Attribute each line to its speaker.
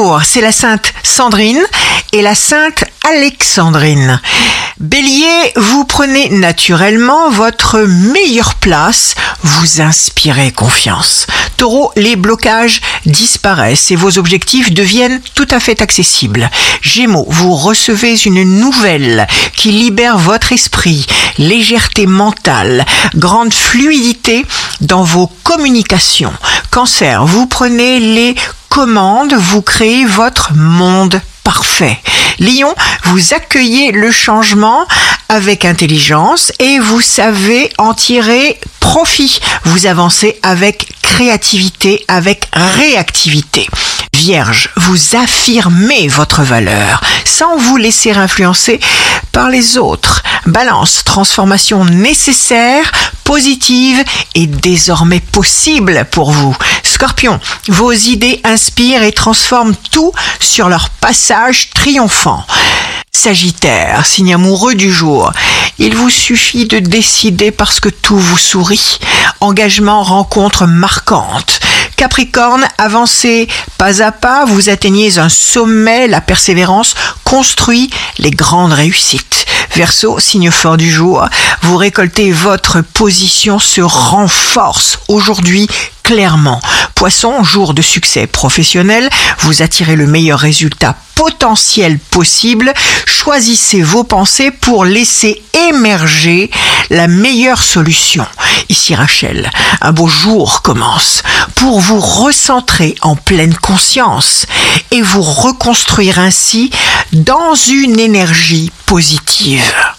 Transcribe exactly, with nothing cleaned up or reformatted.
Speaker 1: Gémeaux, c'est la sainte Sandrine et la sainte Alexandrine. Bélier, vous prenez naturellement votre meilleure place, vous inspirez confiance. Taureau, les blocages disparaissent et vos objectifs deviennent tout à fait accessibles. Gémeaux, vous recevez une nouvelle qui libère votre esprit, légèreté mentale, grande fluidité dans vos communications. Cancer, vous prenez les commandes, vous créez votre monde parfait. Lion, vous accueillez le changement avec intelligence et vous savez en tirer profit. Vous avancez avec créativité, avec réactivité. Vierge, vous affirmez votre valeur sans vous laisser influencer par les autres. Balance, transformation nécessaire, positive et désormais possible pour vous. Scorpion, vos idées inspirent et transforment tout sur leur passage triomphant. Sagittaire, signe amoureux du jour, il vous suffit de décider parce que tout vous sourit. Engagement, rencontre marquante. Capricorne, avancez pas à pas, vous atteignez un sommet, la persévérance construit les grandes réussites. Verseau, signe fort du jour, vous récoltez votre position se renforce aujourd'hui clairement. Poisson, jour de succès professionnel, vous attirez le meilleur résultat potentiel possible. Choisissez vos pensées pour laisser émerger la meilleure solution. Ici Rachel, un beau jour commence pour vous recentrer en pleine conscience et vous reconstruire ainsi dans une énergie positive.